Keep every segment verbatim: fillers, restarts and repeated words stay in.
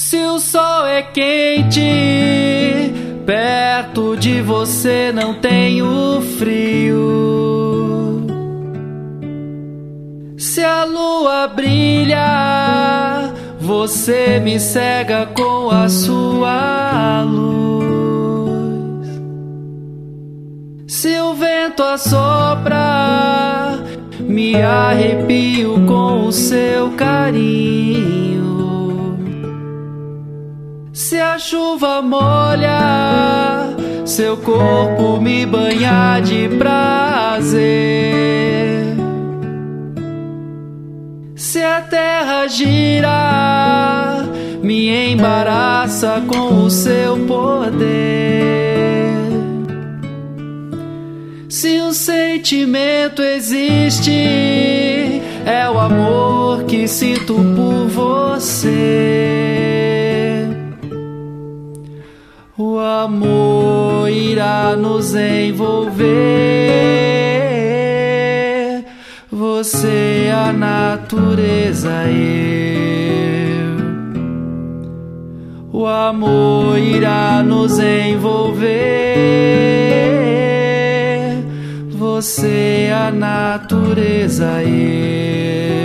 Se o sol é quente, perto de você não tenho frio. Se a lua brilha, você me cega com a sua luz. Se o vento assopra, me arrepio com o seu carinho. Se a chuva molha, seu corpo me banha de prazer. Se a terra gira, me embaraça com o seu poder. Se um sentimento existe, é o amor que sinto por você. O amor irá nos envolver, você, a natureza, eu. O amor irá nos envolver, você, a natureza, eu.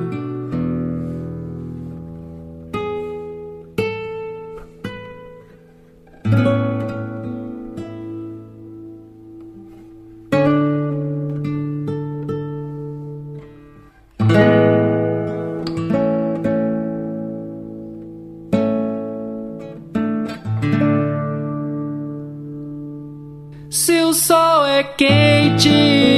Se o sol é quente,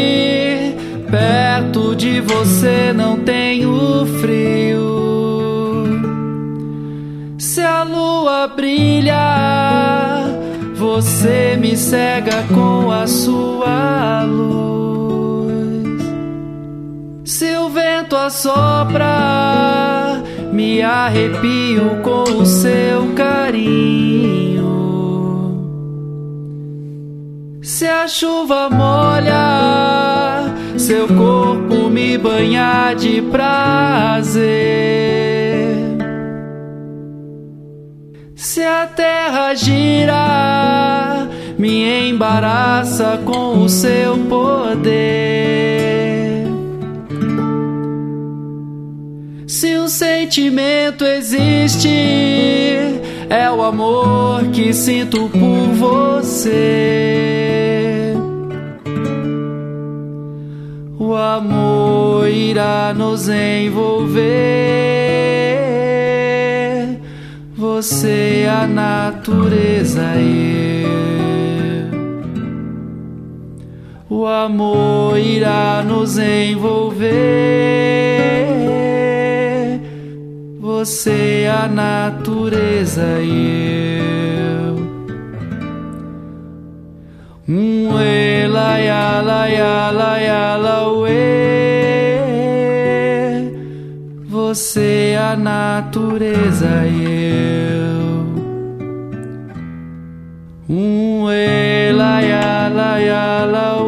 perto de você não tenho frio. Se a lua brilha, você me cega com a sua luz. Se o vento assopra, me arrepio com o seu carinho. Se a chuva molha, seu corpo me banha de prazer. Se a terra gira, me embaraça com o seu poder. Se um sentimento existe, é o amor que sinto por você. O amor irá nos envolver, você, a natureza, eu. O amor irá nos envolver, você, a natureza, eu. Um ela ya la ya la ya la uê, você, a natureza, eu. Um ela ya la ya la